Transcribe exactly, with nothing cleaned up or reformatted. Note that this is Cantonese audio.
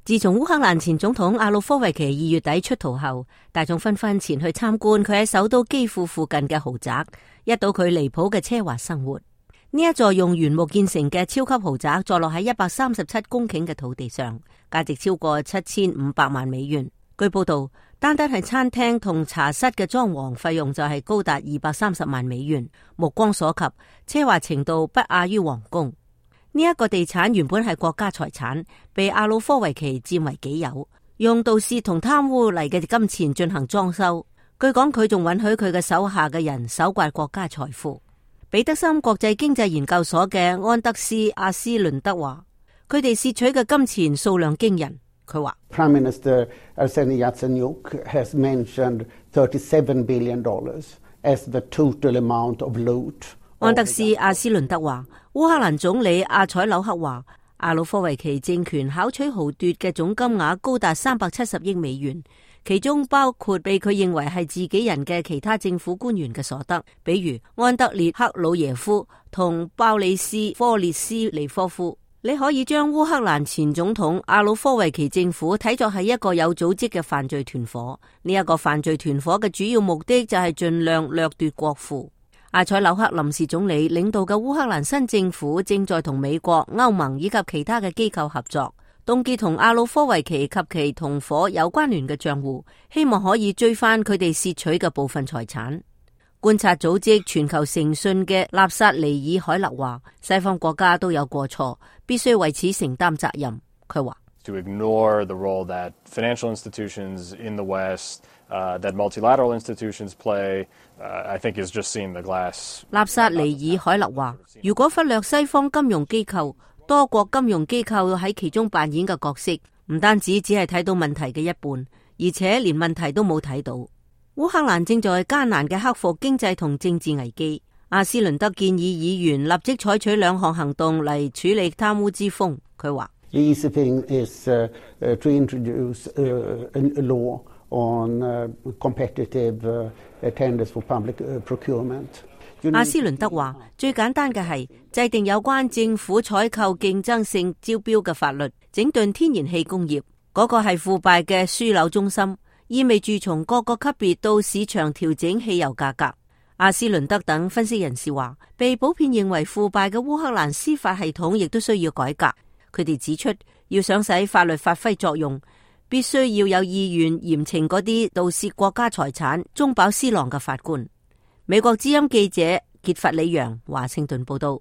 自從烏克蘭前總統亞努科維奇二月底出逃後，大眾紛紛前去參觀佢喺首都基輔附近嘅豪宅，一睹佢離譜嘅奢華生活。呢一座用原木建成嘅超級豪宅，坐落喺一百三十七公頃嘅土地上，價值超過七千五百萬美元。據報道，單單係餐廳同茶室嘅裝潢費用就係高達二百三十萬美元，目光所及，奢華程度不亞於皇宮。呢一個地產原本係國家財產，被亞努科維奇佔為己有，用盜竊同貪污嚟嘅金錢進行裝修。據講，佢仲允許佢嘅手下嘅人搜刮國家財富。彼得森國際經濟研究所嘅安德斯阿斯倫德話，佢哋竊取嘅金錢數量驚人。佢話 Prime Minister Arseniy Yatsenyuk has mentioned thirty-seven billion dollars as the total amount of loot。 安德斯阿斯倫德話，烏克蘭總理阿采紐克話，亞努科維奇政權巧取豪奪嘅總金額高達三百七十億美元，其中包括被佢認為係自己人嘅其他政府官員嘅所得，比如安德烈克魯耶夫同鮑里斯科列斯尼科夫。你可以將烏克蘭前總統亞努科維奇政府睇作係一個有組織嘅犯罪團伙，呢、這、一個犯罪團伙嘅主要目的就係盡量掠奪國庫。阿采紐克臨時總理領導嘅烏克蘭新政府正在同美國、歐盟以及其他嘅機構合作，凍結同亞努科維奇及其同伙有關聯嘅賬戶，希望可以追翻佢哋竊取嘅部分財產。觀察組織全球誠信嘅納薩尼爾海勒話，西方國家都有過錯，必須為此承擔責任。佢話 To ignore the role that financial institutions in the West, uh, that multilateral institutions play, uh, I think is just seeing the glass. 納薩尼爾海勒話，如果忽略西方金融機構、多國金融機構喺其中扮演嘅角色，唔單止只係睇到問題嘅一半，而且連問題都冇睇到。烏克蘭正在艱難嘅克服經濟同政治危機。阿斯倫德建議議員立即採取兩項行動嚟處理貪污之風。佢話 The easy thing is uh, uh, to introduce uh, a law on uh, competitive uh, tenders for public uh, procurement. 阿斯倫德話，最簡單嘅係制定有關政府採購競爭性招標嘅法律，整頓天然氣工業，嗰、那個係腐敗嘅樞紐中心，意味住從各個級別到市場調整汽油價格。阿斯倫德等分析人士話，被普遍認為腐敗嘅烏克蘭司法系統亦都需要改革。佢哋指出，要想使法律發揮作用，必須要有意願嚴懲嗰啲盜竊國家財產、中飽私囊嘅法官。美國之音記者傑弗里揚華盛頓報道。